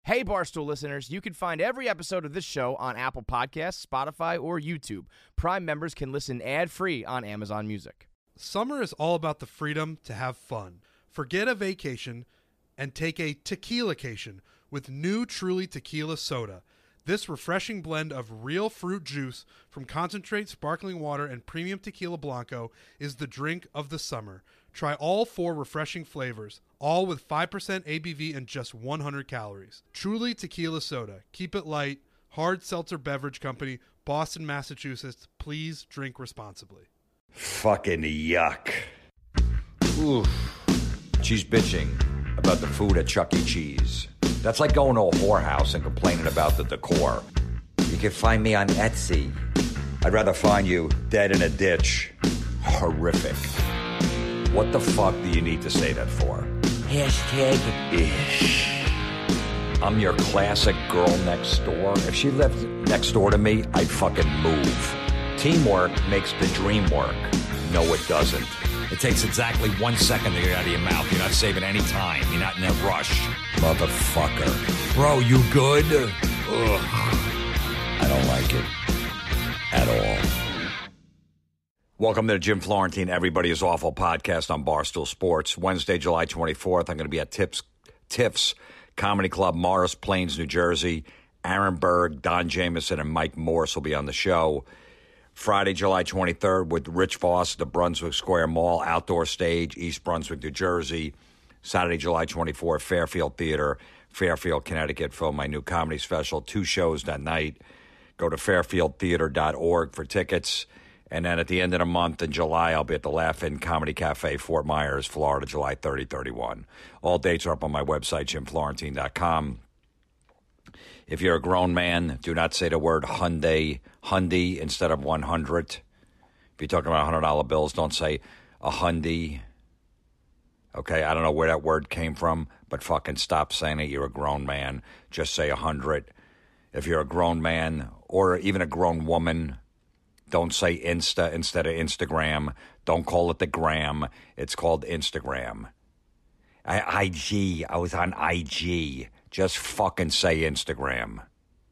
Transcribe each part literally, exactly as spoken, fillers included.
Hey, Barstool listeners, you can find every episode of this show on Apple Podcasts, Spotify, or YouTube. Prime members can listen ad-free on Amazon Music. Summer is all about the freedom to have fun. Forget a vacation and take a tequila-cation with new Truly Tequila Soda. This refreshing blend of real fruit juice from concentrate sparkling water and premium tequila blanco is the drink of the summer. Try all four refreshing flavors, all with five percent A B V and just one hundred calories. Truly Tequila Soda. Keep it light. Hard Seltzer Beverage Company, Boston, Massachusetts. Please drink responsibly. Fucking yuck. Oof. She's bitching about the food at Chuck E. Cheese. That's like going to a whorehouse and complaining about the decor. You can find me on Etsy. I'd rather find you dead in a ditch. Horrific. What the fuck do you need to say that for? Hashtag ish. I'm your classic girl next door. If she lived next door to me, I'd fucking move. Teamwork makes the dream work. No, it doesn't. It takes exactly one second to get out of your mouth. You're not saving any time. You're not in a rush. Motherfucker. Bro, you good? Ugh. I don't like it. At all. Welcome to the Jim Florentine Everybody is Awful podcast on Barstool Sports. Wednesday, July twenty-fourth, I'm going to be at Tips, Tiff's Comedy Club, Morris Plains, New Jersey. Aaron Berg, Don Jameson, and Mike Morse will be on the show. Friday, July twenty-third, with Rich Voss, the Brunswick Square Mall, Outdoor Stage, East Brunswick, New Jersey. Saturday, July twenty-fourth, Fairfield Theater, Fairfield, Connecticut, film my new comedy special. Two shows that night. Go to fairfield theater dot org for tickets. And then at the end of the month in July, I'll be at the Laugh-In Comedy Cafe, Fort Myers, Florida, July thirtieth, thirty-first. All dates are up on my website, jim florentine dot com. If you're a grown man, do not say the word Hyundai, Hyundai instead of one hundred. If you're talking about one hundred dollar bills, don't say a Hyundai. Okay, I don't know where that word came from, but fucking stop saying it. You're a grown man. Just say one hundred. If you're a grown man or even a grown woman, don't say Insta instead of Instagram. Don't call it the gram. It's called Instagram. I, IG. I was on I G. Just fucking say Instagram.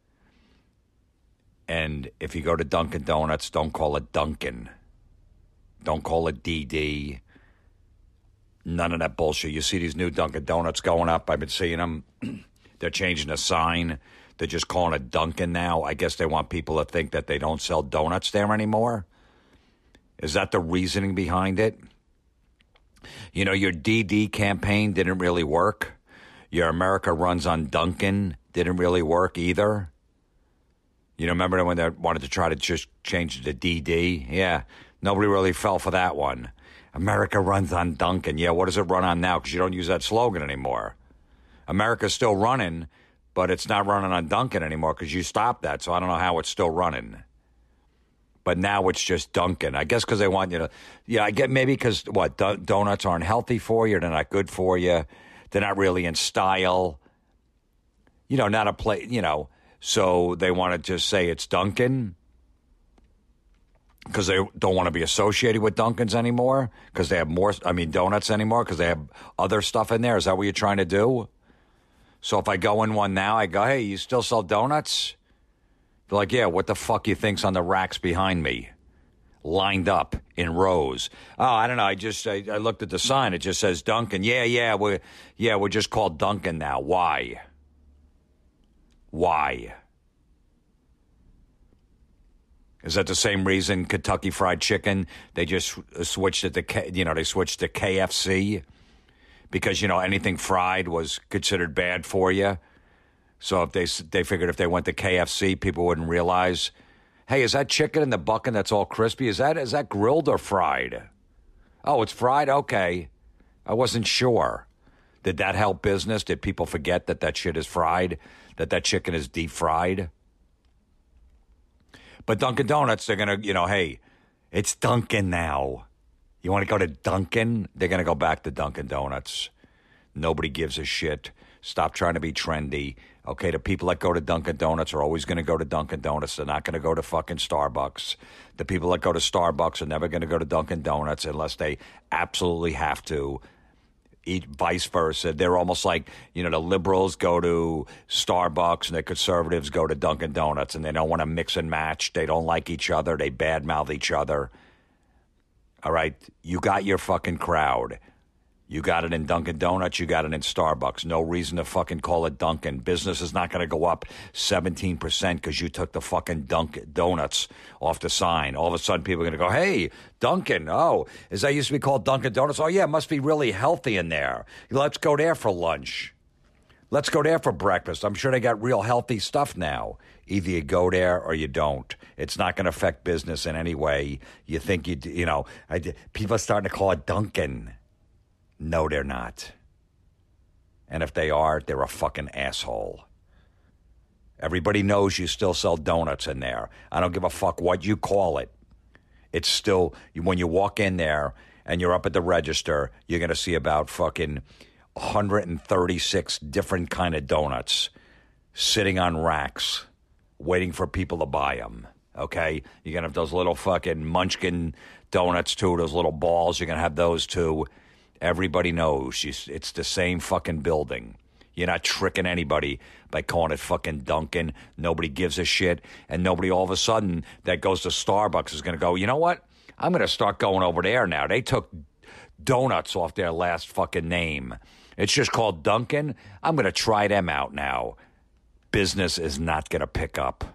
And if you go to Dunkin' Donuts, don't call it Dunkin'. Don't call it D D. None of that bullshit. You see these new Dunkin' Donuts going up. I've been seeing them. They're changing the sign. They're just calling it Dunkin' now. I guess they want people to think that they don't sell donuts there anymore. Is that the reasoning behind it? You know, your D D campaign didn't really work. Your America Runs on Dunkin' didn't really work either. You know, remember when they wanted to try to just change it to D D? Yeah, nobody really fell for that one. America Runs on Dunkin'. Yeah, what does it run on now? Because you don't use that slogan anymore. America's still running, but it's not running on Dunkin' anymore because you stopped that, so I don't know how it's still running. But now it's just Dunkin'. I guess because they want you to, yeah, I get maybe because, what, do- donuts aren't healthy for you, they're not good for you, they're not really in style, you know, not a play, you know, so they want to just say it's Dunkin' because they don't want to be associated with Dunkin's anymore because they have more, I mean, donuts anymore because they have other stuff in there. Is that what you're trying to do? So if I go in one now, I go, hey, you still sell donuts? They're like, yeah, what the fuck you think's on the racks behind me? Lined up in rows. Oh, I don't know. I just, I, I looked at the sign. It just says Dunkin'. Yeah, yeah, we're, yeah, we're just called Dunkin' now. Why? Why? Is that the same reason Kentucky Fried Chicken, they just switched it to, K, you know, they switched to K F C? Because, you know, anything fried was considered bad for you. So if they they figured if they went to K F C, people wouldn't realize, hey, is that chicken in the bucket that's all crispy? Is that is that grilled or fried? Oh, it's fried? Okay. I wasn't sure. Did that help business? Did people forget that that shit is fried? That that chicken is deep fried? But Dunkin' Donuts, they're going to, you know, hey, it's Dunkin' now. You want to go to Dunkin'? They're going to go back to Dunkin' Donuts. Nobody gives a shit. Stop trying to be trendy. Okay, the people that go to Dunkin' Donuts are always going to go to Dunkin' Donuts. They're not going to go to fucking Starbucks. The people that go to Starbucks are never going to go to Dunkin' Donuts unless they absolutely have to. eat vice versa. They're almost like, you know, the liberals go to Starbucks and the conservatives go to Dunkin' Donuts, and they don't want to mix and match. They don't like each other. They badmouth each other. All right? You got your fucking crowd. You got it in Dunkin' Donuts. You got it in Starbucks. No reason to fucking call it Dunkin'. Business is not going to go up seventeen percent because you took the fucking Dunkin' Donuts off the sign. All of a sudden, people are going to go, hey, Dunkin'. Oh, is that used to be called Dunkin' Donuts? Oh, yeah, it must be really healthy in there. Let's go there for lunch. Let's go there for breakfast. I'm sure they got real healthy stuff now. Either you go there or you don't. It's not going to affect business in any way. You think you, you know, I, people are starting to call it Dunkin'. No, they're not. And if they are, they're a fucking asshole. Everybody knows you still sell donuts in there. I don't give a fuck what you call it. It's still, when you walk in there and you're up at the register, you're going to see about fucking one hundred thirty-six different kind of donuts sitting on racks waiting for people to buy them. Okay? You're going to have those little fucking munchkin donuts too, those little balls. You're going to have those too. Everybody knows it's the same fucking building. You're not tricking anybody by calling it fucking Dunkin'. Nobody gives a shit. And nobody all of a sudden that goes to Starbucks is going to go, you know what? I'm going to start going over there now. They took donuts off their last fucking name. It's just called Dunkin'. I'm going to try them out now. Business is not going to pick up.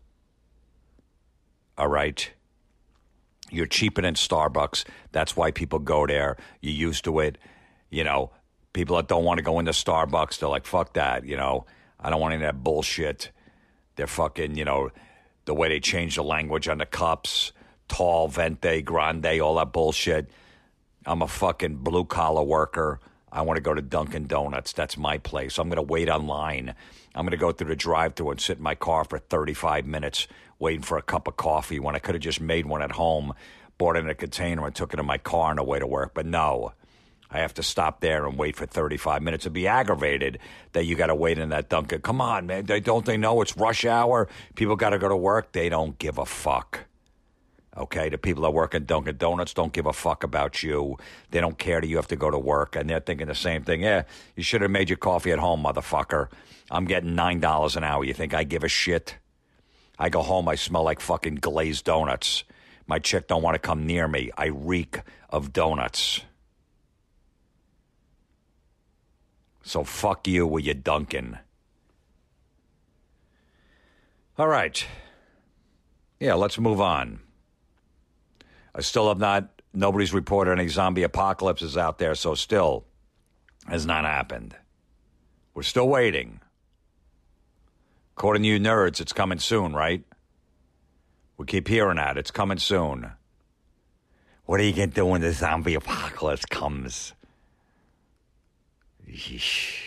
All right? You're cheaper than Starbucks. That's why people go there. You're used to it. You know, people that don't want to go into Starbucks, they're like, fuck that, you know. I don't want any of that bullshit. They're fucking, you know, the way they change the language on the cups, tall, venti, grande, all that bullshit. I'm a fucking blue-collar worker. I want to go to Dunkin' Donuts. That's my place. I'm going to wait online. I'm going to go through the drive-thru and sit in my car for thirty-five minutes waiting for a cup of coffee when I could have just made one at home, bought it in a container and took it in my car on the way to work. But no, I have to stop there and wait for thirty-five minutes and be aggravated that you got to wait in that Dunkin'. Come on, man. They, don't they know it's rush hour? People got to go to work. They don't give a fuck. Okay, the people that work at Dunkin' Donuts don't give a fuck about you. They don't care that you have to go to work, and they're thinking the same thing. Yeah, you should have made your coffee at home, motherfucker. I'm getting nine dollars an hour. You think I give a shit? I go home, I smell like fucking glazed donuts. My chick don't want to come near me. I reek of donuts. So fuck you with your Dunkin'. All right. Yeah, let's move on. I still have not, nobody's reported any zombie apocalypses out there, so still has not happened. We're still waiting. According to you nerds, it's coming soon, right? We keep hearing that. It's coming soon. What are you going to do when the zombie apocalypse comes? Yeesh.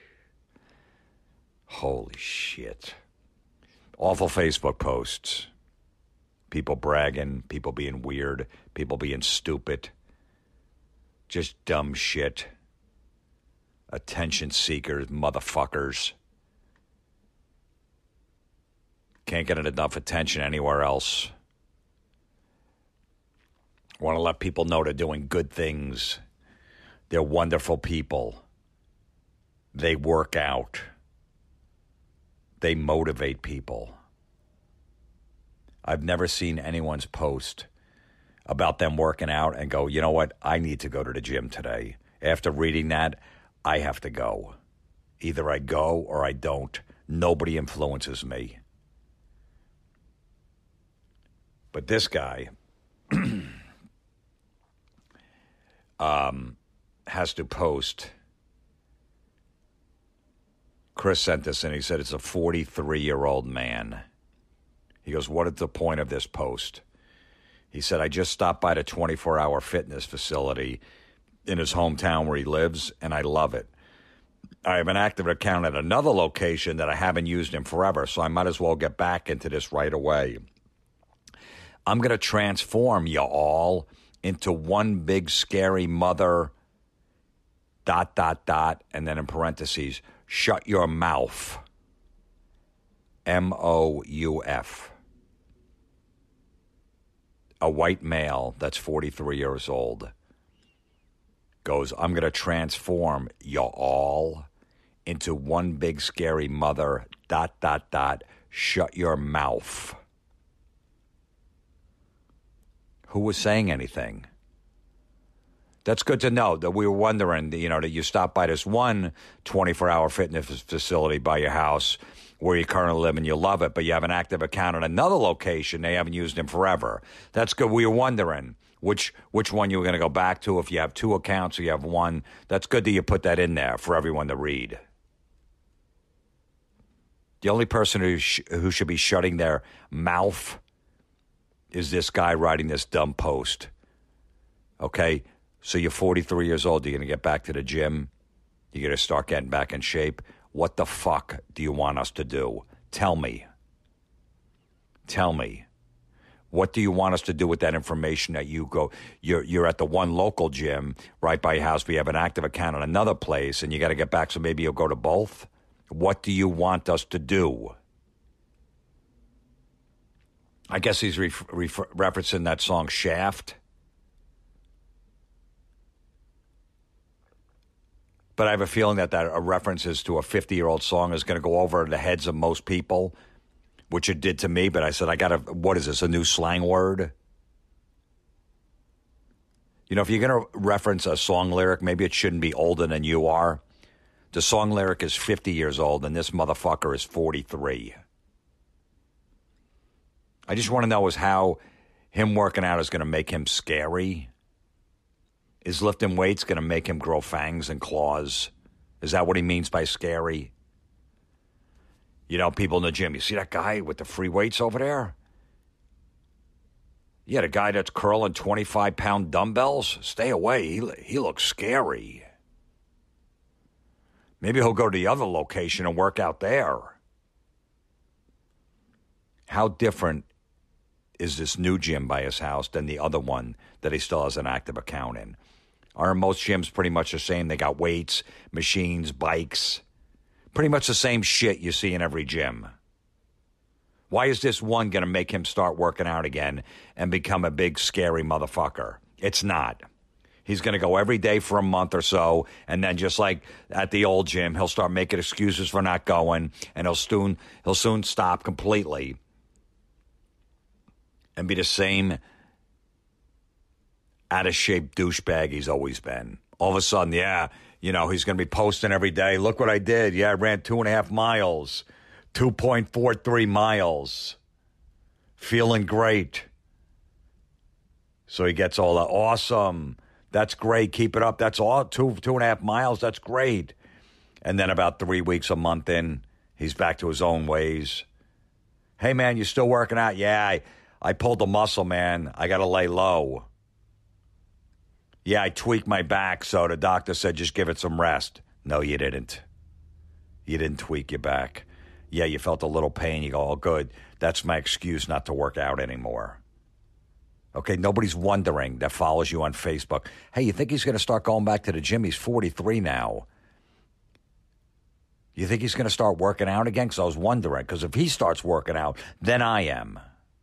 Holy shit. Awful Facebook posts. People bragging, people being weird, people being stupid. Just dumb shit. Attention seekers, motherfuckers. Can't get enough attention anywhere else. Want to let people know they're doing good things. They're wonderful people. They work out. They motivate people. I've never seen anyone's post about them working out and go, you know what, I need to go to the gym today. After reading that, I have to go. Either I go or I don't. Nobody influences me. But this guy um, has to post. Chris sent this in. He said it's a forty-three-year-old man. He goes, what is the point of this post? He said, I just stopped by the twenty-four hour fitness facility in his hometown where he lives, and I love it. I have an active account at another location that I haven't used in forever, so I might as well get back into this right away. I'm going to transform you all into one big scary mother, dot, dot, dot, and then in parentheses, shut your mouth. M O U F. A white male that's forty-three years old. goes, I'm going to transform you all into one big scary mother, dot, dot, dot, shut your mouth. Who was saying anything? That's good to know that we were wondering, you know, that you stopped by this one twenty-four hour fitness facility by your house where you currently live and you love it, but you have an active account in another location. They haven't used in forever. That's good. We were wondering which which one you were going to go back to, if you have two accounts or you have one. That's good that you put that in there for everyone to read. The only person who sh- who should be shutting their mouth is this guy writing this dumb post. Okay? So you're forty-three years old. You're going to get back to the gym. You're going to start getting back in shape. What the fuck do you want us to do? Tell me. Tell me. What do you want us to do with that information that you go, you're, you're at the one local gym right by your house, but you have an active account in another place, and you got to get back, so maybe you'll go to both? What do you want us to do? I guess he's ref- ref- referencing that song Shaft. But I have a feeling that that a references to a fifty-year-old song is going to go over the heads of most people, which it did to me. But I said, I got to, what is this, a new slang word? You know, if you're going to reference a song lyric, maybe it shouldn't be older than you are. The song lyric is fifty years old, and this motherfucker is forty-three. I just want to know is how him working out is going to make him scary. Is lifting weights going to make him grow fangs and claws? Is that what he means by scary? You know, people in the gym, you see that guy with the free weights over there? Yeah, the guy that's curling twenty-five pound dumbbells? Stay away. He, he looks scary. Maybe he'll go to the other location and work out there. How different is this new gym by his house than the other one that he still has an active account in? Are most gyms pretty much the same? They got weights, machines, bikes. Pretty much the same shit you see in every gym. Why is this one going to make him start working out again and become a big, scary motherfucker? It's not. He's going to go every day for a month or so, and then just like at the old gym, he'll start making excuses for not going, and he'll soon, he'll soon stop completely and be the same out-of-shape douchebag he's always been. All of a sudden, yeah, you know, he's going to be posting every day, look what I did. Yeah, I ran two and a half miles, two point four three miles. Feeling great. So he gets all that, awesome. That's great. Keep it up. That's all, two, two and a half miles. That's great. And then about three weeks, a month in, he's back to his own ways. Hey, man, you still working out? Yeah, I, I pulled the muscle, man. I got to lay low. Yeah, I tweaked my back, so the doctor said just give it some rest. No, you didn't. You didn't tweak your back. Yeah, you felt a little pain. You go, oh, good. That's my excuse not to work out anymore. Okay, nobody's wondering that follows you on Facebook. Hey, you think he's going to start going back to the gym? He's forty-three now. You think he's going to start working out again? Because I was wondering. Because if he starts working out, then I am.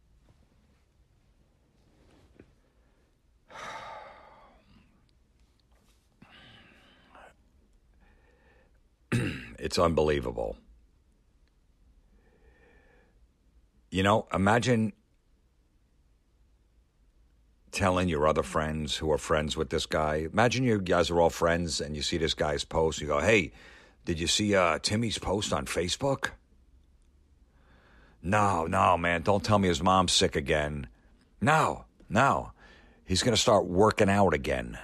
It's unbelievable. You know, imagine telling your other friends who are friends with this guy. Imagine you guys are all friends and you see this guy's post. You go, hey, did you see uh, Timmy's post on Facebook? No, no, man. Don't tell me his mom's sick again. No, no. He's going to start working out again.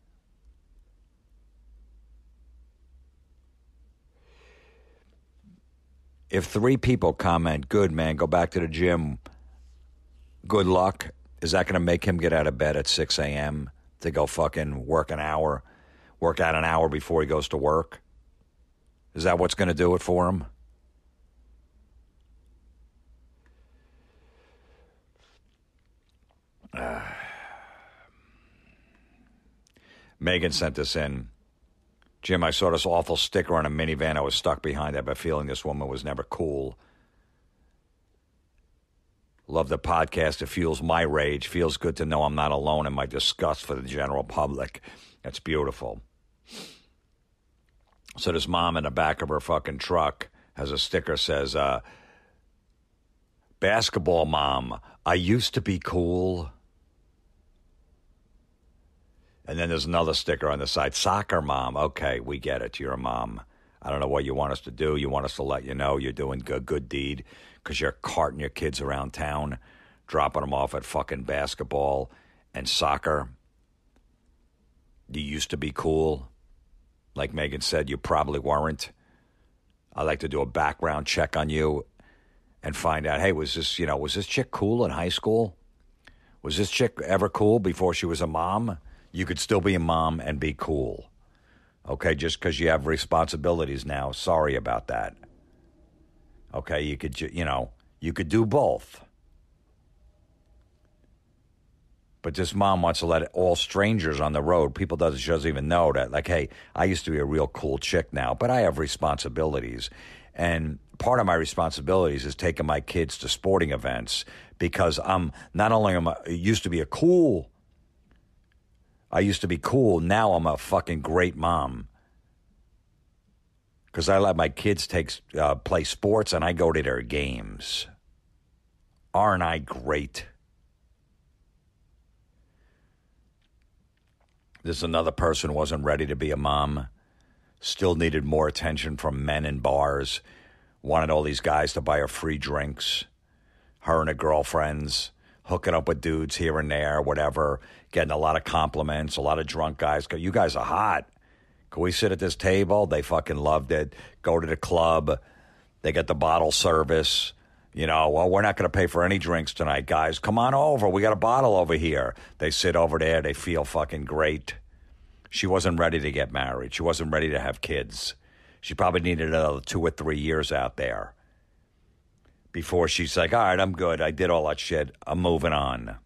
If three people comment, good, man, go back to the gym, good luck, is that going to make him get out of bed at six a.m. to go fucking work an hour, work out an hour before he goes to work? Is that what's going to do it for him? Uh, Megan sent this in. Jim, I saw this awful sticker on a minivan I was stuck behind. I have a feeling this woman was never cool. Love the podcast. It fuels my rage. Feels good to know I'm not alone in my disgust for the general public. That's beautiful. So this mom in the back of her fucking truck has a sticker says, uh, basketball mom, I used to be cool. And then there's another sticker on the side, soccer mom. Okay, we get it. You're a mom. I don't know what you want us to do. You want us to let you know you're doing a good deed because you're carting your kids around town, dropping them off at fucking basketball and soccer. You used to be cool. Like Megan said, you probably weren't. I'd like to do a background check on you and find out, hey, was this, you know, was this chick cool in high school? Was this chick ever cool before she was a mom? You could still be a mom and be cool. Okay, just because you have responsibilities now. Sorry about that. Okay, you could, you know, you could do both. But this mom wants to let all strangers on the road, people doesn't, she doesn't even know that, like, hey, I used to be a real cool chick now, but I have responsibilities. And part of my responsibilities is taking my kids to sporting events because I'm not only am I used to be a cool, I used to be cool, now I'm a fucking great mom. Because I let my kids take uh, play sports and I go to their games. Aren't I great? There's another person who wasn't ready to be a mom, still needed more attention from men in bars, wanted all these guys to buy her free drinks, her and her girlfriends, hooking up with dudes here and there, whatever, getting a lot of compliments, a lot of drunk guys go, you guys are hot. Can we sit at this table? They fucking loved it. Go to the club. They get the bottle service. You know, well, we're not going to pay for any drinks tonight, guys. Come on over. We got a bottle over here. They sit over there. They feel fucking great. She wasn't ready to get married. She wasn't ready to have kids. She probably needed another two or three years out there before she's like, all right, I'm good. I did all that shit. I'm moving on.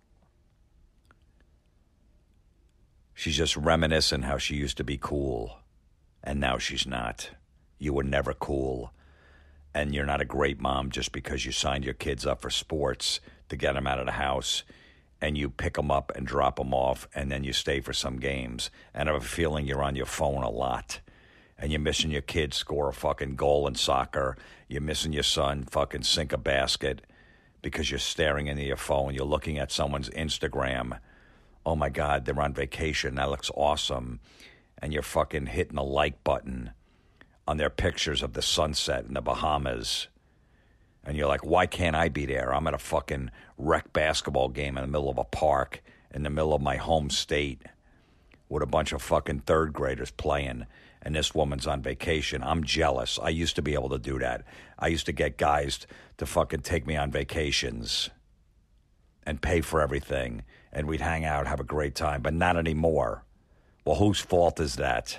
She's just reminiscing how she used to be cool, and now she's not. You were never cool. And you're not a great mom just because you signed your kids up for sports to get them out of the house and you pick them up and drop them off and then you stay for some games. And I have a feeling you're on your phone a lot and you're missing your kid score a fucking goal in soccer. You're missing your son fucking sink a basket because you're staring into your phone. You're looking at someone's Instagram. Oh, my God, they're on vacation. That looks awesome. And you're fucking hitting the like button on their pictures of the sunset in the Bahamas. And you're like, why can't I be there? I'm at a fucking rec basketball game in the middle of a park in the middle of my home state with a bunch of fucking third graders playing, and this woman's on vacation. I'm jealous. I used to be able to do that. I used to get guys to fucking take me on vacations and pay for everything, and we'd hang out, have a great time, but not anymore. Well, whose fault is that?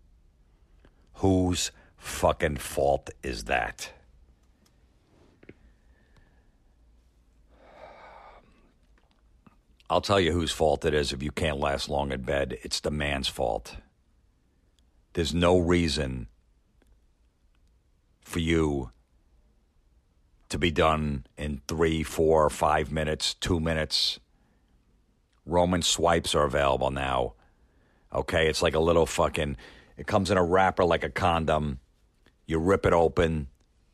Whose fucking fault is that? I'll tell you whose fault it is if you can't last long in bed. It's the man's fault. There's no reason for you to be done in three, four, five minutes, two minutes. Roman swipes are available now. Okay, it's like a little fucking... It comes in a wrapper like a condom. You rip it open.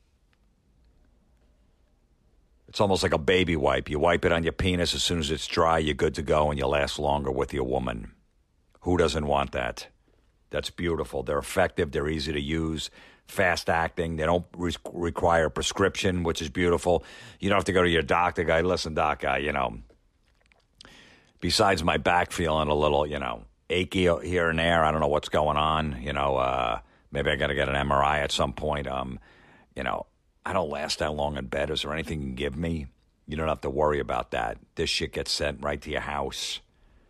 It's almost like a baby wipe. You wipe it on your penis. As soon as it's dry, you're good to go, and you last longer with your woman. Who doesn't want that? That's beautiful. They're effective. They're easy to use. Fast acting. They don't re- require a prescription, which is beautiful. You don't have to go to your doctor guy. Listen, doc, I, you know, besides my back feeling a little, you know, achy here and there. I don't know what's going on. You know, uh, maybe I got to get an M R I at some point. Um, you know, I don't last that long in bed. Is there anything you can give me? You don't have to worry about that. This shit gets sent right to your house.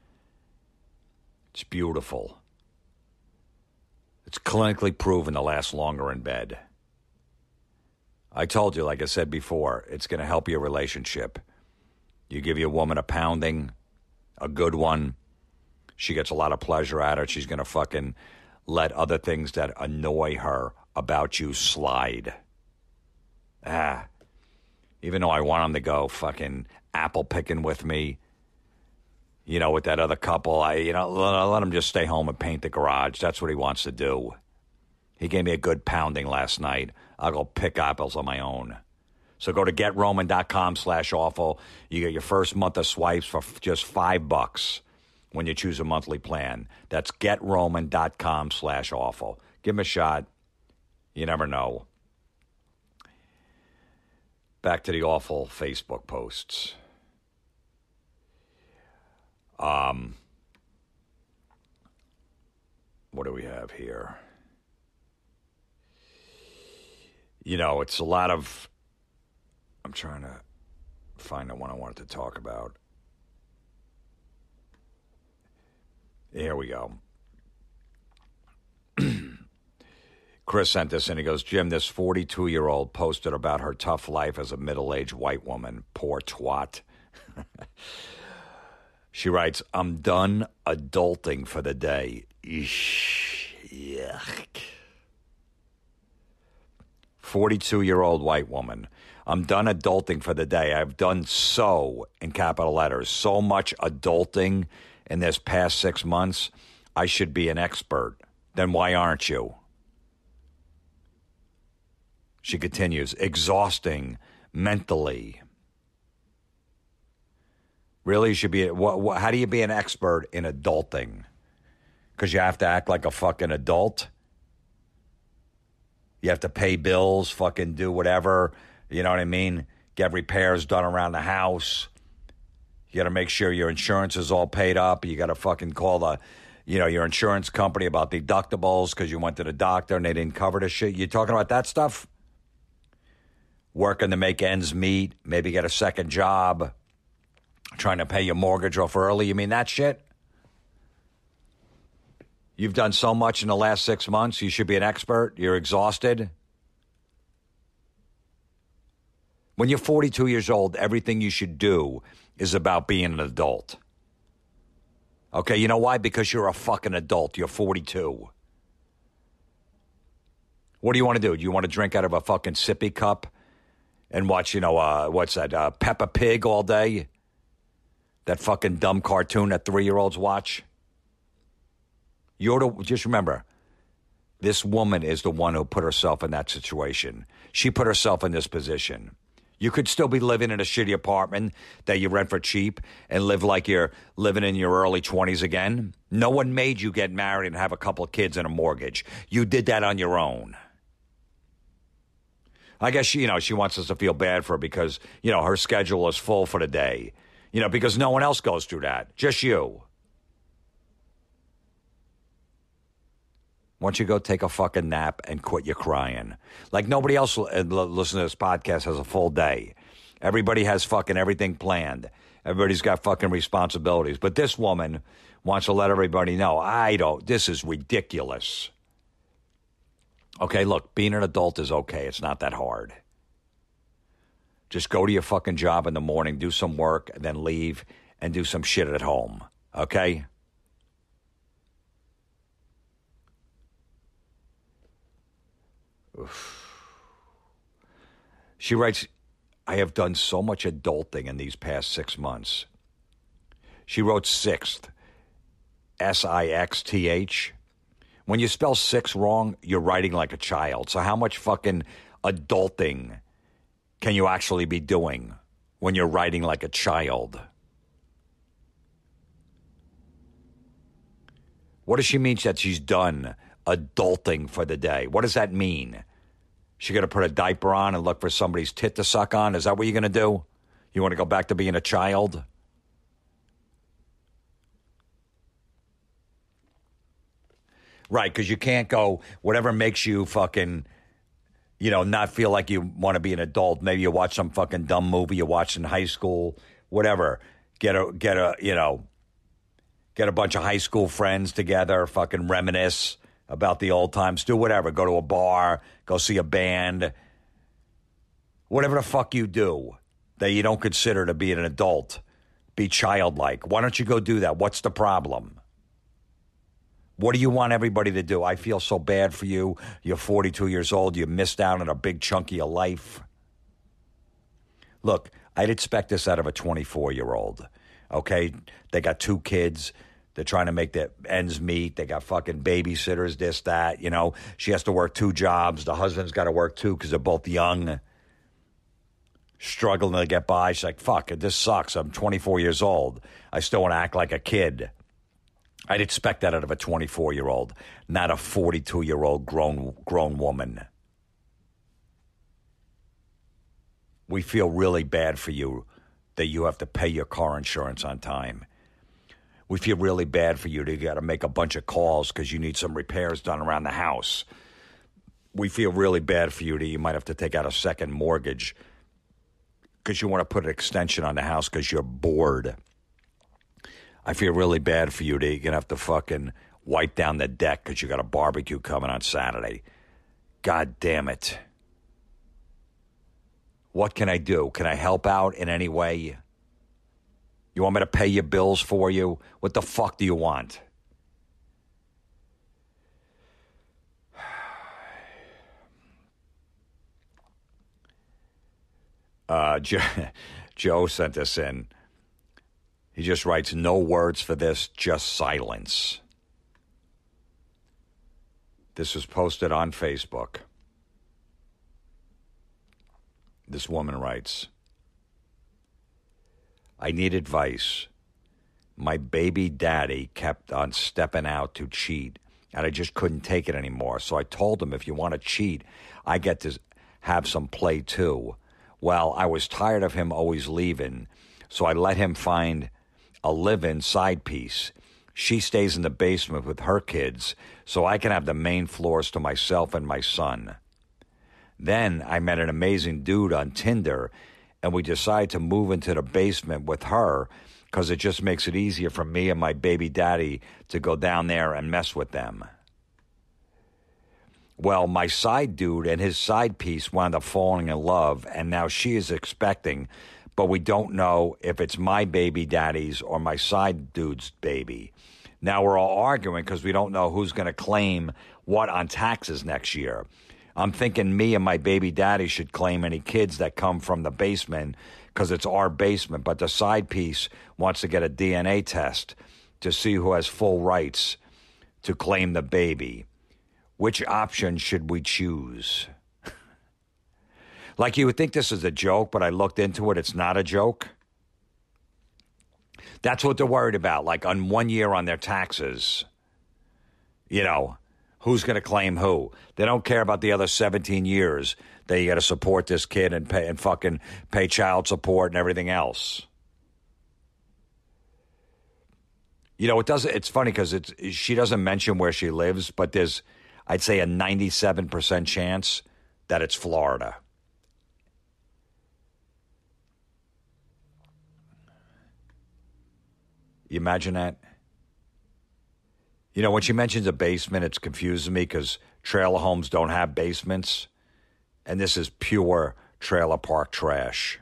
It's beautiful. It's clinically proven to last longer in bed. I told you, like I said before, it's going to help your relationship. You give your woman a pounding, a good one. She gets a lot of pleasure out of it. She's going to fucking let other things that annoy her about you slide. Ah. Even though I want him to go fucking apple picking with me, you know, with that other couple. I, you know, let, let him just stay home and paint the garage. That's what he wants to do. He gave me a good pounding last night. I'll go pick apples on my own. So go to GetRoman.com slash awful. You get your first month of swipes for just five bucks when you choose a monthly plan. That's GetRoman.com slash awful. Give him a shot. You never know. Back to the awful Facebook posts. Um, what do we have here? You know, it's a lot of... I'm trying to find the one I wanted to talk about. Here we go. Chris sent this in. He goes, Jim, this forty-two-year-old posted about her tough life as a middle-aged white woman. Poor twat. She writes, I'm done adulting for the day. Eesh, yuck. forty-two-year-old white woman. I'm done adulting for the day. I've done so, in capital letters, so much adulting in this past six months. I should be an expert. Then why aren't you? She continues, exhausting mentally. Really, you should be, what, what, how do you be an expert in adulting? Because you have to act like a fucking adult? You have to pay bills, fucking do whatever, you know what I mean? Get repairs done around the house. You got to make sure your insurance is all paid up. You got to fucking call the, you know, your insurance company about deductibles because you went to the doctor and they didn't cover the shit. You talking about that stuff? Working to make ends meet, maybe get a second job, trying to pay your mortgage off early. You mean that shit? You've done so much in the last six months. You should be an expert. You're exhausted. When you're forty-two years old, everything you should do is about being an adult. Okay, you know why? Because you're a fucking adult. You're forty-two. What do you want to do? Do you want to drink out of a fucking sippy cup and watch, you know, uh, what's that, uh, Peppa Pig all day? That fucking dumb cartoon that three-year-olds watch? You're the, just remember, this woman is the one who put herself in that situation. She put herself in this position. You could still be living in a shitty apartment that you rent for cheap and live like you're living in your early twenties again. No one made you get married and have a couple of kids and a mortgage. You did that on your own. I guess, she, you know, she wants us to feel bad for her because, you know, her schedule is full for the day. You know, because no one else goes through that. Just you. Why don't you go take a fucking nap and quit your crying? Like nobody else listening to this podcast has a full day. Everybody has fucking everything planned. Everybody's got fucking responsibilities. But this woman wants to let everybody know, I don't, this is ridiculous. Okay, look, being an adult is okay. It's not that hard. Just go to your fucking job in the morning, do some work, and then leave and do some shit at home. Okay? She writes, I have done so much adulting in these past six months. She wrote sixth, S I X T H. When you spell six wrong, you're writing like a child. So how much fucking adulting can you actually be doing when you're writing like a child? What does she mean that she's done adulting for the day? What does that mean? She got to put a diaper on and look for somebody's tit to suck on? Is that what you're going to do? You want to go back to being a child? Right, because you can't go, whatever makes you fucking, you know, not feel like you want to be an adult. Maybe you watch some fucking dumb movie you watched in high school, whatever. Get a, get a, you know, get a bunch of high school friends together, fucking reminisce about the old times. Do whatever. Go to a bar, go see a band. Whatever the fuck you do that you don't consider to be an adult. Be childlike. Why don't you go do that? What's the problem? What do you want everybody to do? I feel so bad for you. You're forty-two years old. You missed out on a big chunk of your life. Look, I'd expect this out of a twenty-four-year-old. Okay? They got two kids. They're trying to make their ends meet. They got fucking babysitters, this, that. You know, she has to work two jobs. The husband's got to work too because they're both young, struggling to get by. She's like, fuck, this sucks. I'm twenty-four years old. I still want to act like a kid. I'd expect that out of a twenty-four-year-old, not a forty-two-year-old grown grown woman. We feel really bad for you that you have to pay your car insurance on time. We feel really bad for you that you got to make a bunch of calls because you need some repairs done around the house. We feel really bad for you that you might have to take out a second mortgage because you want to put an extension on the house because you're bored. I feel really bad for you that you're going to have to fucking wipe down the deck because you got a barbecue coming on Saturday. God damn it. What can I do? Can I help out in any way? You want me to pay your bills for you? What the fuck do you want? Uh, Joe, Joe sent us in. He just writes, no words for this, just silence. This was posted on Facebook. This woman writes, I need advice. My baby daddy kept on stepping out to cheat, and I just couldn't take it anymore. So I told him, if you want to cheat, I get to have some play too. Well, I was tired of him always leaving, so I let him find a live-in side piece. She stays in the basement with her kids, so I can have the main floors to myself and my son. Then I met an amazing dude on Tinder, and we decided to move into the basement with her because it just makes it easier for me and my baby daddy to go down there and mess with them. Well, my side dude and his side piece wound up falling in love, and now she is expecting, but we don't know if it's my baby daddy's or my side dude's baby. Now we're all arguing because we don't know who's going to claim what on taxes next year. I'm thinking me and my baby daddy should claim any kids that come from the basement because it's our basement, but the side piece wants to get a D N A test to see who has full rights to claim the baby. Which option should we choose? Like, you would think this is a joke, but I looked into it. It's not a joke. That's what they're worried about. Like, on one year on their taxes, you know, who's going to claim who? They don't care about the other seventeen years that you got to support this kid and pay and fucking pay child support and everything else. You know, it doesn't. It's funny because it's she doesn't mention where she lives, but there's, I'd say, a ninety-seven percent chance that it's Florida. You imagine that? You know, when she mentions a basement, it's confusing me because trailer homes don't have basements. And this is pure trailer park trash.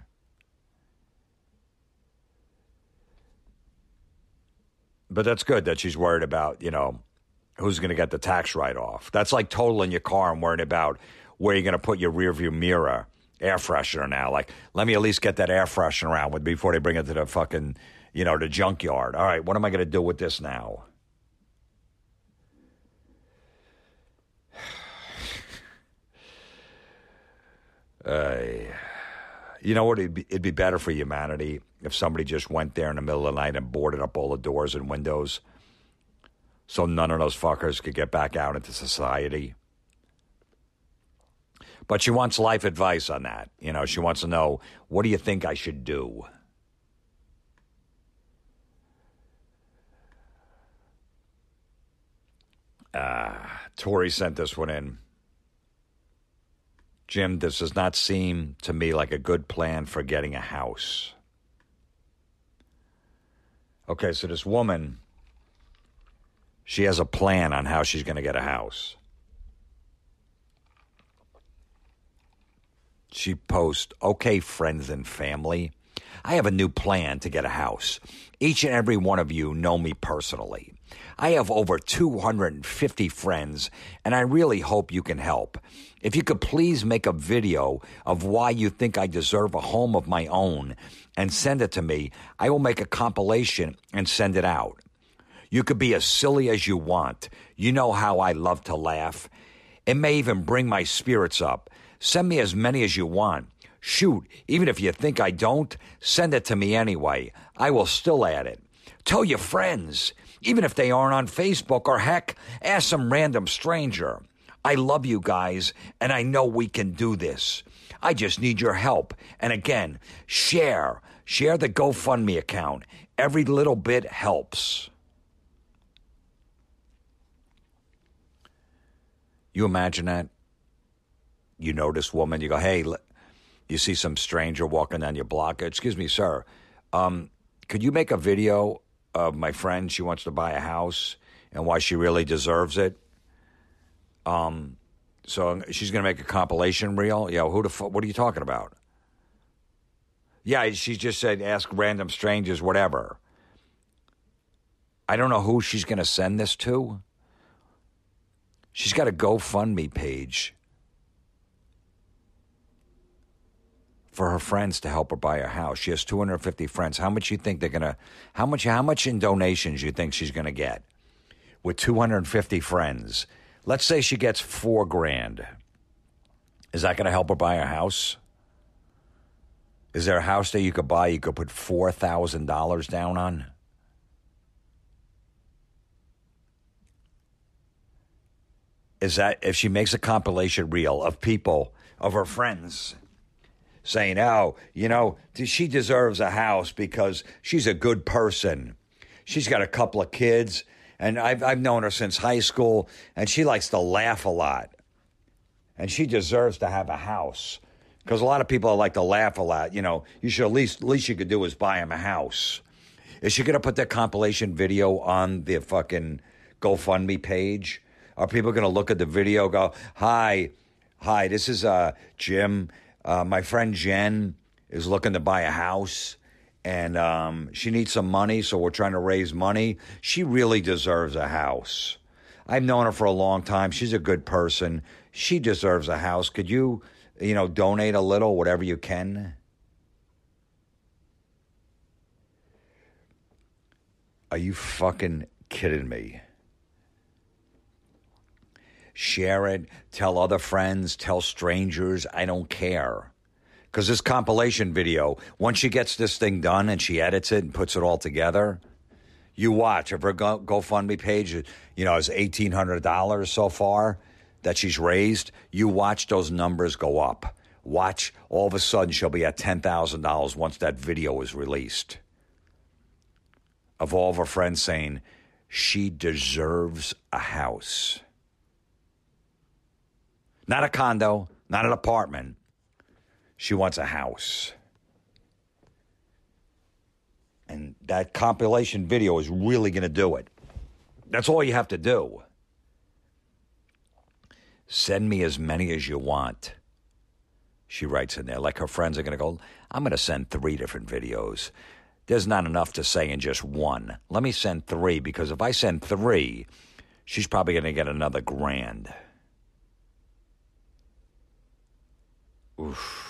But that's good that she's worried about, you know, who's going to get the tax write-off. That's like totaling your car and worrying about where you're going to put your rearview mirror air freshener now. Like, let me at least get that air freshener around with before they bring it to the fucking, you know, the junkyard. All right, what am I going to do with this now? Uh, you know what? It'd be, it'd be better for humanity if somebody just went there in the middle of the night and boarded up all the doors and windows so none of those fuckers could get back out into society. But she wants life advice on that. You know, she wants to know, what do you think I should do? Uh, Tori sent this one in. Jim, this does not seem to me like a good plan for getting a house. Okay, so this woman, she has a plan on how she's going to get a house. She posts, okay, friends and family, I have a new plan to get a house. Each and every one of you know me personally. I have over two hundred fifty friends, and I really hope you can help. If you could please make a video of why you think I deserve a home of my own and send it to me, I will make a compilation and send it out. You could be as silly as you want. You know how I love to laugh. It may even bring my spirits up. Send me as many as you want. Shoot, even if you think I don't, send it to me anyway. I will still add it. Tell your friends, even if they aren't on Facebook, or heck, ask some random stranger. I love you guys, and I know we can do this. I just need your help. And again, share. Share the GoFundMe account. Every little bit helps. You imagine that? You know this woman, you go, hey, you see some stranger walking down your block. Excuse me, sir. Um, could you make a video of my friend? She wants to buy a house and why she really deserves it. Um, so she's going to make a compilation reel. Yeah, who the fuck? What are you talking about? Yeah, she just said ask random strangers, whatever. I don't know who she's going to send this to. She's got a GoFundMe page for her friends to help her buy a house. She has two hundred fifty friends. How much you think they're gonna? How much? How much in donations you think she's gonna get with two hundred fifty friends? Let's say she gets four grand. Is that gonna help her buy a house? Is there a house that you could buy you could put four thousand dollars down on? Is that if she makes a compilation reel of people of her friends saying, oh, you know, she deserves a house because she's a good person. She's got a couple of kids, and I've, I've known her since high school, and she likes to laugh a lot. And she deserves to have a house because a lot of people like to laugh a lot. You know, you should at least, least you could do is buy him a house. Is she going to put that compilation video on the fucking GoFundMe page? Are people going to look at the video, go, hi, hi, this is uh, Jim. Uh, my friend Jen is looking to buy a house, and um, she needs some money, so we're trying to raise money. She really deserves a house. I've known her for a long time. She's a good person. She deserves a house. Could you, you know, donate a little, whatever you can? Are you fucking kidding me? Share it, tell other friends, tell strangers. I don't care. Because this compilation video, once she gets this thing done and she edits it and puts it all together, you watch. If her Go- GoFundMe page, you know, is eighteen hundred dollars so far that she's raised, you watch those numbers go up. Watch, all of a sudden she'll be at ten thousand dollars once that video is released. Of all of her friends saying, she deserves a house. Not a condo, not an apartment. She wants a house. And that compilation video is really going to do it. That's all you have to do. Send me as many as you want. She writes in there, like her friends are going to go, I'm going to send three different videos. There's not enough to say in just one. Let me send three, because if I send three, she's probably going to get another grand. Oof.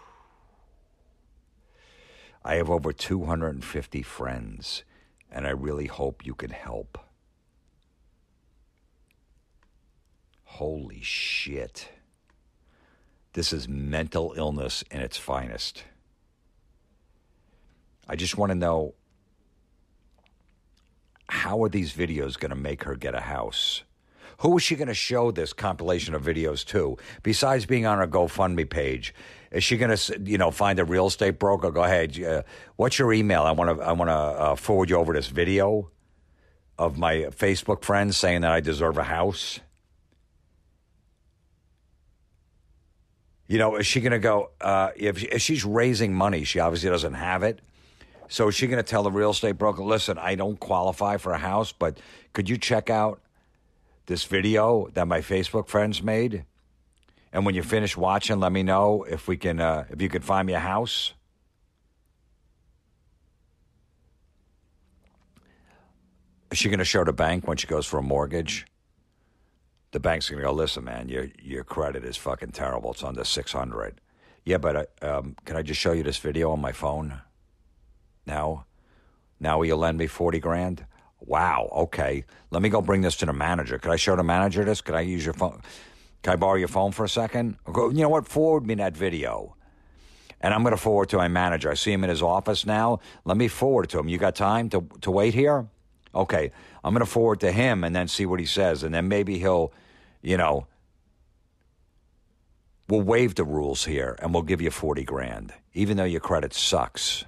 I have over two hundred fifty friends, and I really hope you can help. Holy shit. This is mental illness in its finest. I just want to know, how are these videos going to make her get a house? Who is she going to show this compilation of videos to? Besides being on her GoFundMe page, is she going to, you know, find a real estate broker? Go ahead. Uh, what's your email? I want to, I want to uh, forward you over this video of my Facebook friends saying that I deserve a house. You know, is she going to go? Uh, if, if she's raising money, she obviously doesn't have it. So is she going to tell the real estate broker, listen, I don't qualify for a house, but could you check out this video that my Facebook friends made? And when you finish watching, let me know if we can, uh, if you can find me a house. Is she going to show the bank when she goes for a mortgage? The bank's going to go, listen, man, your your credit is fucking terrible. It's under six hundred. Yeah, but uh, um, can I just show you this video on my phone? Now? Now will you lend me forty grand? Wow, okay. Let me go bring this to the manager. Could I show the manager this? Could I use your phone? Can I borrow your phone for a second? Or go, you know what? Forward me that video. And I'm going to forward to my manager. I see him in his office now. Let me forward to him. You got time to, to wait here? Okay, I'm going to forward to him and then see what he says. And then maybe he'll, you know, we'll waive the rules here and we'll give you forty grand, even though your credit sucks.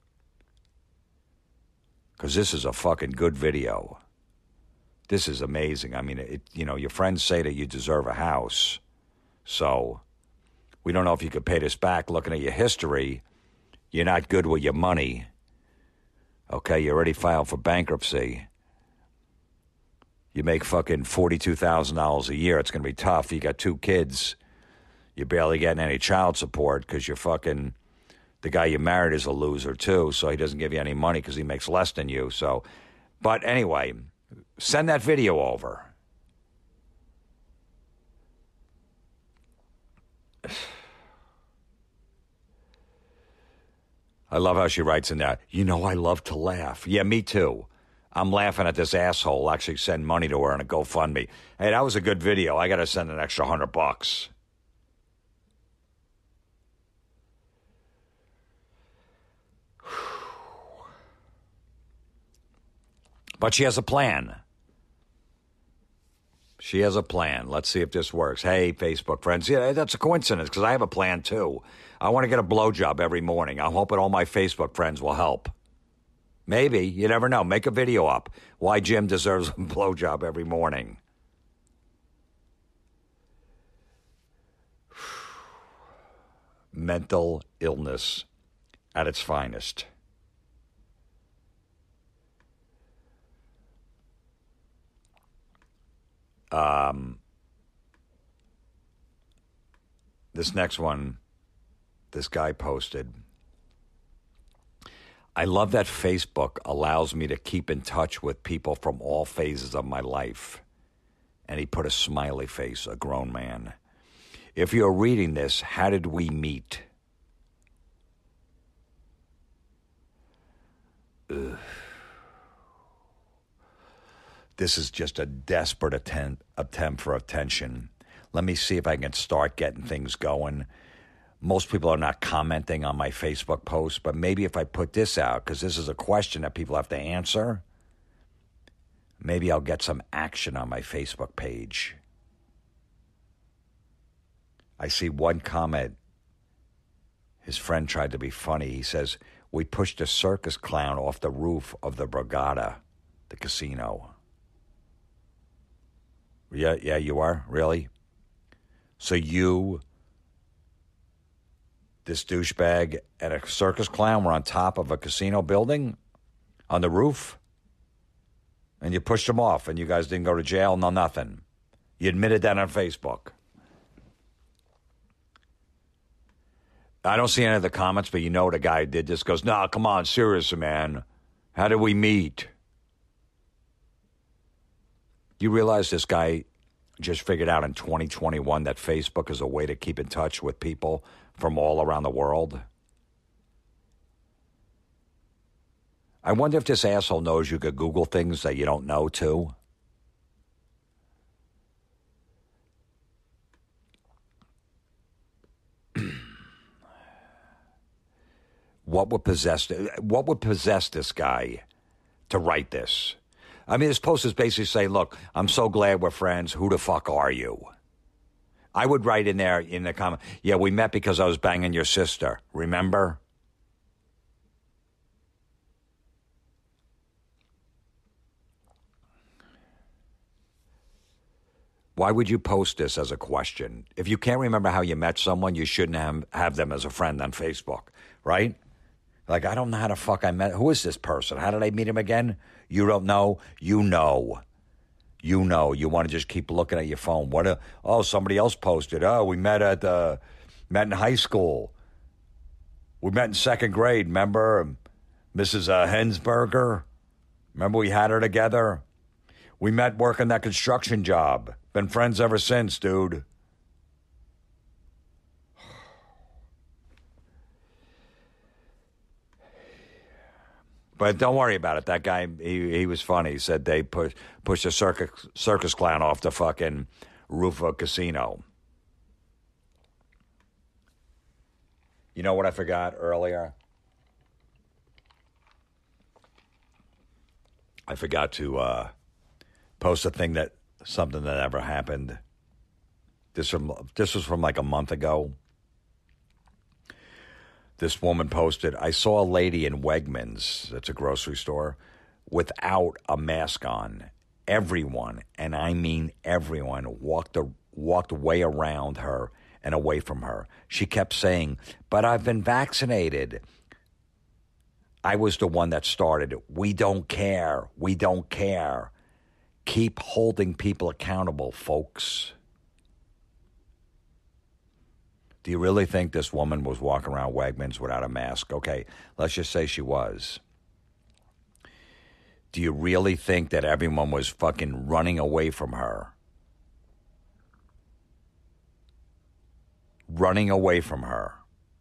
Because this is a fucking good video. This is amazing. I mean, it, you know, your friends say that you deserve a house. So we don't know if you could pay this back. Looking at your history, you're not good with your money. Okay, you already filed for bankruptcy. You make fucking forty-two thousand dollars a year. It's going to be tough. You got two kids. You're barely getting any child support because you're fucking... The guy you married is a loser, too, so he doesn't give you any money because he makes less than you. So, but anyway, send that video over. I love how she writes in that, you know, I love to laugh. Yeah, me too. I'm laughing at this asshole actually send money to her on a GoFundMe. Hey, that was a good video. I got to send an extra hundred bucks. But she has a plan. She has a plan. Let's see if this works. Hey, Facebook friends. Yeah, that's a coincidence because I have a plan too. I want to get a blowjob every morning. I'm hoping all my Facebook friends will help. Maybe. You never know. Make a video up. Why Jim deserves a blowjob every morning. Mental illness at its finest. Um, this next one, this guy posted, I love that Facebook allows me to keep in touch with people from all phases of my life. And he put a smiley face, a grown man. If you're reading this, how did we meet? Ugh. This is just a desperate attempt, attempt for attention. Let me see if I can start getting things going. Most people are not commenting on my Facebook posts, but maybe if I put this out, because this is a question that people have to answer, maybe I'll get some action on my Facebook page. I see one comment. His friend tried to be funny. He says, we pushed a circus clown off the roof of the Borgata, the casino. Yeah, yeah, you are? Really? So you, this douchebag, and a circus clown were on top of a casino building? On the roof? And you pushed them off, and you guys didn't go to jail? No, nothing. You admitted that on Facebook. I don't see any of the comments, but you know the guy did this. Goes, no, nah, come on, seriously, man. How did we meet? You realize this guy just figured out in twenty twenty-one that Facebook is a way to keep in touch with people from all around the world? I wonder if this asshole knows you could Google things that you don't know, too. What would possess what would possess this guy to write this? I mean, this post is basically saying, look, I'm so glad we're friends. Who the fuck are you? I would write in there in the comment, yeah, we met because I was banging your sister. Remember? Why would you post this as a question? If you can't remember how you met someone, you shouldn't have, have them as a friend on Facebook, right? Like, I don't know how the fuck I met. Who is this person? How did I meet him again? You don't know? You know. You know. You want to just keep looking at your phone. What? A, oh, somebody else posted. Oh, we met at uh, met in high school. We met in second grade. Remember, Missus Uh, Hensberger? Remember we had her together? We met working that construction job. Been friends ever since, dude. But don't worry about it. That guy, he, he was funny. He said they push, pushed a circus, circus clown off the fucking roof of a casino. You know what I forgot earlier? I forgot to uh, post a thing that, something that ever happened. This from this was from like a month ago. This woman posted, I saw a lady in Wegmans, that's a grocery store, without a mask on. Everyone, and I mean everyone, walked a, walked way around her and away from her. She kept saying, but I've been vaccinated. I was the one that started. We don't care. We don't care. Keep holding people accountable, folks. Do you really think this woman was walking around Wegmans without a mask? Okay, let's just say she was. Do you really think that everyone was fucking running away from her? Running away from her.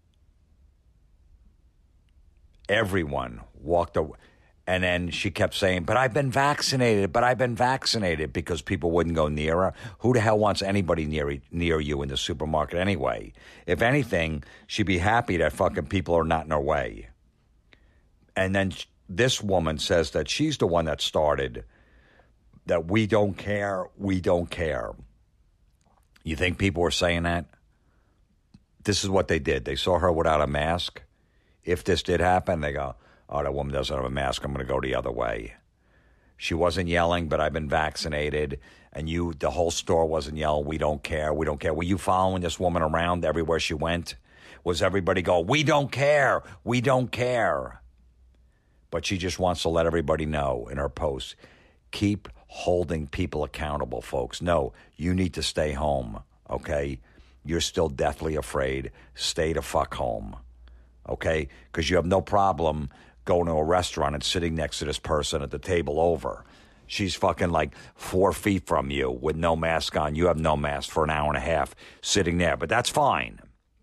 Everyone walked away. And then she kept saying, but I've been vaccinated, but I've been vaccinated, because people wouldn't go near her. Who the hell wants anybody near near you in the supermarket anyway? If anything, she'd be happy that fucking people are not in her way. And then this woman says that she's the one that started, that we don't care, we don't care. You think people were saying that? This is what they did. They saw her without a mask. If this did happen, they go, oh, that woman doesn't have a mask, I'm going to go the other way. She wasn't yelling, but I've been vaccinated. And you, the whole store wasn't yelling, we don't care, we don't care. Were you following this woman around everywhere she went? Was everybody go, we don't care, we don't care? But she just wants to let everybody know in her post, keep holding people accountable, folks. No, you need to stay home, okay? You're still deathly afraid. Stay the fuck home, okay? Because you have no problem going to a restaurant and sitting next to this person at the table over. She's fucking like four feet from you with no mask on. You have no mask for an hour and a half sitting there, but that's fine.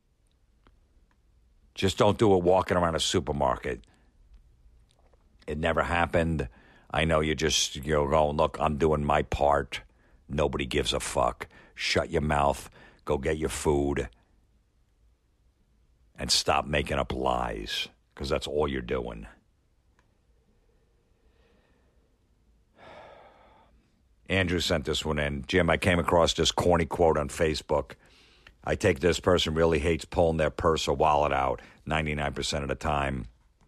Just don't do it walking around a supermarket. It never happened. I know you're just, you're going, look, I'm doing my part. Nobody gives a fuck. Shut your mouth. Go get your food. And stop making up lies, because that's all you're doing. Andrew sent this one in. Jim, I came across this corny quote on Facebook. I take this person really hates pulling their purse or wallet out ninety-nine percent of the time.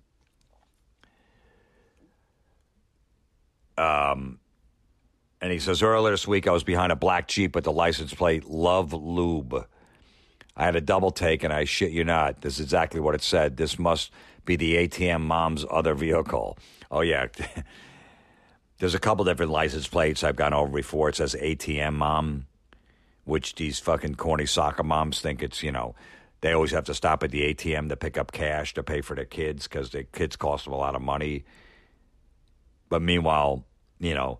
Um, and he says, earlier this week I was behind a black Jeep with the license plate Love Lube. I had a double take, and I shit you not, this is exactly what it said. This must be the A T M mom's other vehicle. Oh, yeah. There's a couple different license plates I've gone over before. It says A T M mom, which these fucking corny soccer moms think it's, you know, they always have to stop at the A T M to pick up cash to pay for their kids because their kids cost them a lot of money. But meanwhile, you know,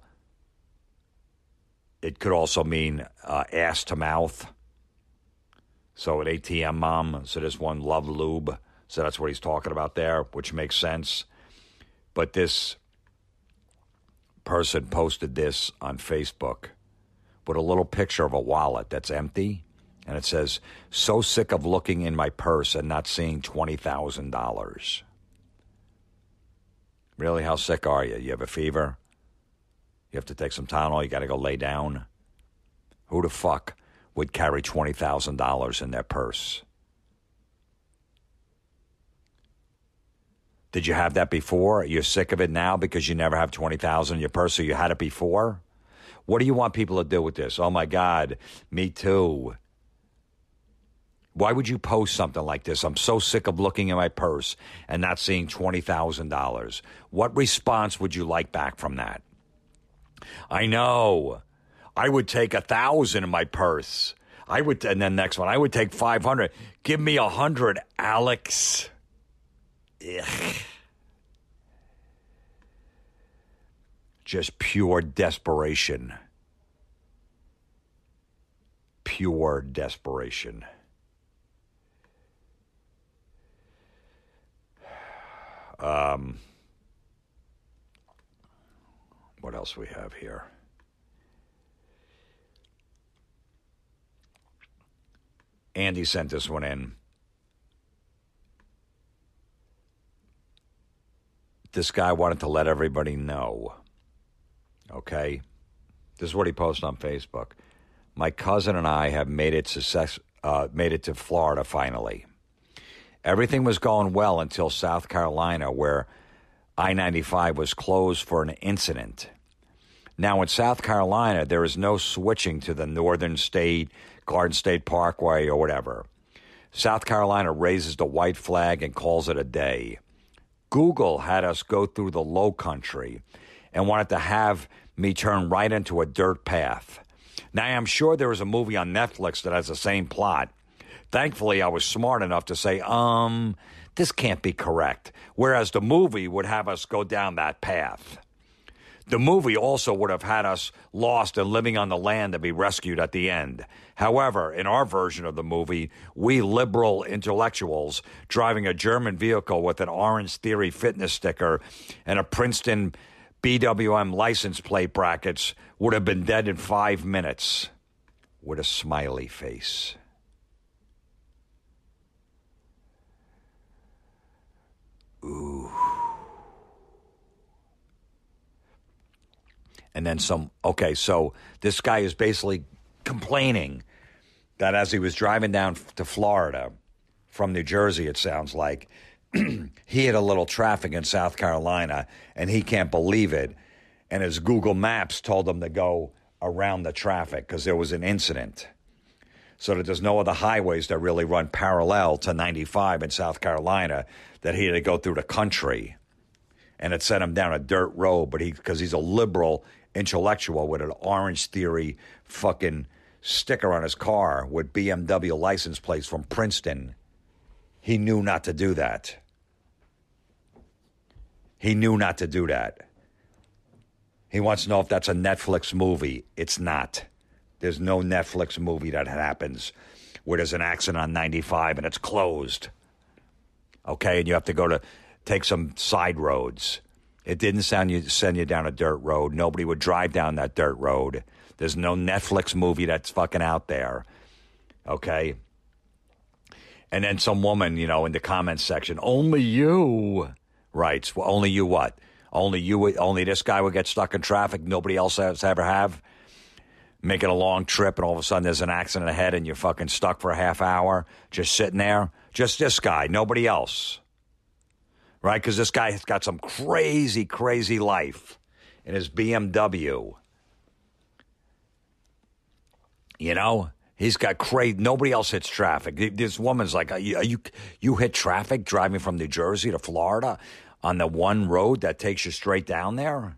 it could also mean uh, ass to mouth. So an A T M mom, so this one, Love Lube. So that's what he's talking about there, which makes sense. But this person posted this on Facebook with a little picture of a wallet that's empty. And it says, so sick of looking in my purse and not seeing twenty thousand dollars. Really, how sick are you? You have a fever? You have to take some Tylenol? You got to go lay down? Who the fuck would carry twenty thousand dollars in their purse? Did you have that before? You're sick of it now because you never have twenty thousand dollars in your purse, so you had it before? What do you want people to do with this? Oh, my God, me too. Why would you post something like this? I'm so sick of looking in my purse and not seeing twenty thousand dollars. What response would you like back from that? I know. I would take a thousand in my purse. I would, and then next one, I would take five hundred. Give me a hundred, Alex. Ugh. Just pure desperation. Pure desperation. Um, what else we have here? Andy sent this one in. This guy wanted to let everybody know. Okay? This is what he posted on Facebook. My cousin and I have made it success, uh, made it to Florida finally. Everything was going well until South Carolina, where I ninety-five was closed for an incident. Now, in South Carolina, there is no switching to the Northern State, Garden State Parkway, or whatever. South Carolina raises the white flag and calls it a day. Google had us go through the Low Country and wanted to have me turn right into a dirt path. Now, I'm sure there is a movie on Netflix that has the same plot. Thankfully, I was smart enough to say, um, this can't be correct, whereas the movie would have us go down that path. The movie also would have had us lost and living on the land to be rescued at the end. However, in our version of the movie, we liberal intellectuals driving a German vehicle with an Orange Theory fitness sticker and a Princeton B W M license plate brackets would have been dead in five minutes with a smiley face. Ooh. And then some, okay, so this guy is basically complaining that as he was driving down to Florida from New Jersey, it sounds like, he hit a little traffic in South Carolina, and he can't believe it. And his Google Maps told him to go around the traffic because there was an incident. So that there's no other highways that really run parallel to ninety-five in South Carolina, that he had to go through the country. And it sent him down a dirt road, but he because he's a liberal intellectual with an Orange Theory fucking sticker on his car with B M W license plates from Princeton. He knew not to do that. He knew not to do that. He wants to know if that's a Netflix movie. It's not. There's no Netflix movie that happens where there's an accident on ninety-five and it's closed. Okay, and you have to go to take some side roads. It didn't sound you send you down a dirt road. Nobody would drive down that dirt road. There's no Netflix movie that's fucking out there. Okay? And then some woman, you know, in the comments section, only you writes, well, only you what? Only you, only this guy would get stuck in traffic. Nobody else has ever have. Making a long trip and all of a sudden there's an accident ahead and you're fucking stuck for a half hour just sitting there. Just this guy, nobody else. Right? Because this guy has got some crazy, crazy life in his B M W. You know? He's got crazy. Nobody else hits traffic. This woman's like, are you, are you you hit traffic driving from New Jersey to Florida on the one road that takes you straight down there?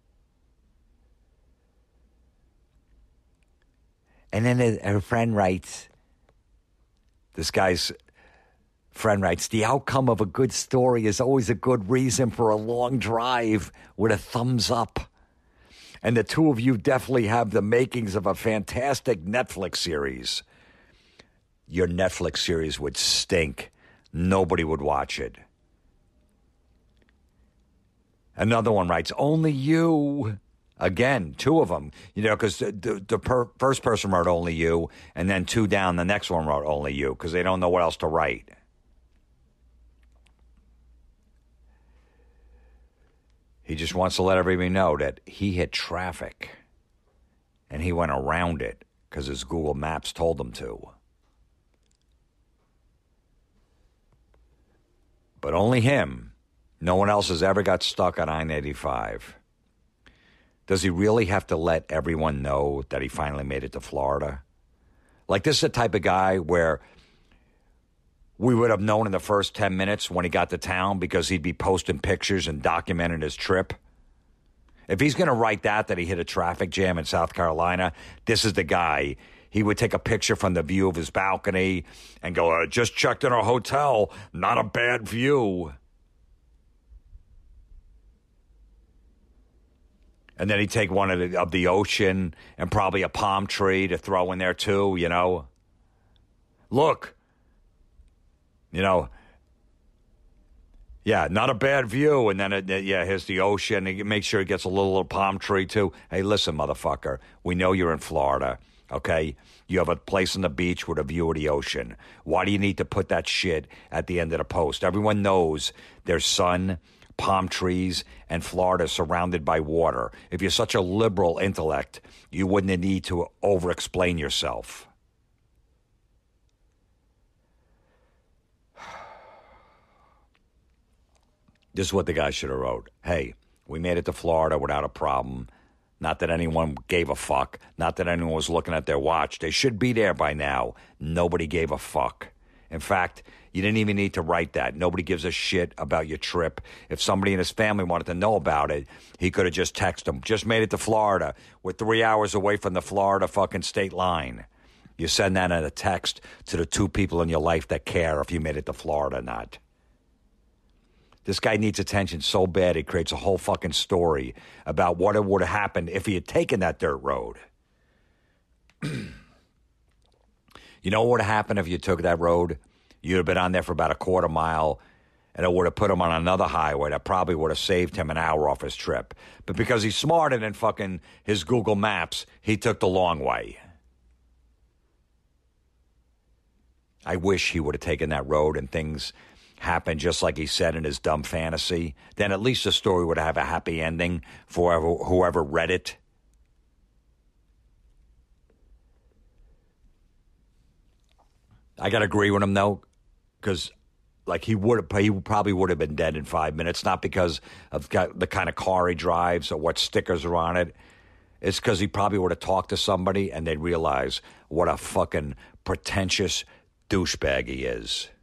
And then her friend writes, this guy's friend writes, the outcome of a good story is always a good reason for a long drive with a thumbs up. And the two of you definitely have the makings of a fantastic Netflix series. Your Netflix series would stink. Nobody would watch it. Another one writes, only you. Again, two of them, you know, because the, the, the per, first person wrote only you, and then two down, the next one wrote only you, because they don't know what else to write. He just wants to let everybody know that he hit traffic, and he went around it because his Google Maps told him to. But only him. No one else has ever got stuck on I ninety-five. Does he really have to let everyone know that he finally made it to Florida? Like, this is the type of guy where we would have known in the first ten minutes when he got to town because he'd be posting pictures and documenting his trip. If he's going to write that, that he hit a traffic jam in South Carolina, this is the guy. He would take a picture from the view of his balcony and go, I just checked in a hotel, not a bad view. And then he'd take one of the, of the ocean and probably a palm tree to throw in there too, you know. Look, you know, yeah, not a bad view. And then, it, yeah, here's the ocean. And make sure he gets a little, little palm tree too. Hey, listen, motherfucker, we know you're in Florida, okay? You have a place on the beach with a view of the ocean. Why do you need to put that shit at the end of the post? Everyone knows there's sun, palm trees, and Florida surrounded by water. If you're such a liberal intellect, you wouldn't need to over-explain yourself. This is what the guy should have wrote. Hey, we made it to Florida without a problem. Not that anyone gave a fuck. Not that anyone was looking at their watch. They should be there by now. Nobody gave a fuck. In fact, you didn't even need to write that. Nobody gives a shit about your trip. If somebody in his family wanted to know about it, he could have just texted them. Just made it to Florida. We're three hours away from the Florida fucking state line. You send that in a text to the two people in your life that care if you made it to Florida or not. This guy needs attention so bad he creates a whole fucking story about what it would have happened if he had taken that dirt road. You know what would have happened if you took that road? You'd have been on there for about a quarter mile, and it would have put him on another highway that probably would have saved him an hour off his trip. But because he's smarter than fucking his Google Maps, he took the long way. I wish he would have taken that road and things happened just like he said in his dumb fantasy. Then at least the story would have a happy ending for whoever, whoever read it. I got to agree with him, though, because like he would have, he probably would have been dead in five minutes, not because of the kind of car he drives or what stickers are on it. It's because he probably would have talked to somebody and they'd realize what a fucking pretentious douchebag he is.